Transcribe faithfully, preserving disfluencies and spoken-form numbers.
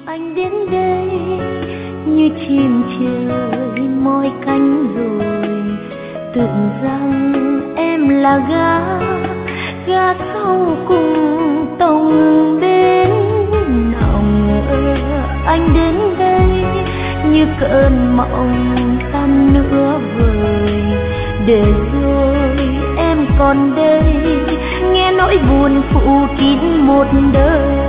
anh đến đây như chim trời mỏi cánh rồi, tưởng rằng em là gã gã sau cùng tông đến nòng. Anh đến đây như cơn mộng tan nửa vời, để rồi em còn đây nghe nỗi buồn phủ kín một đời.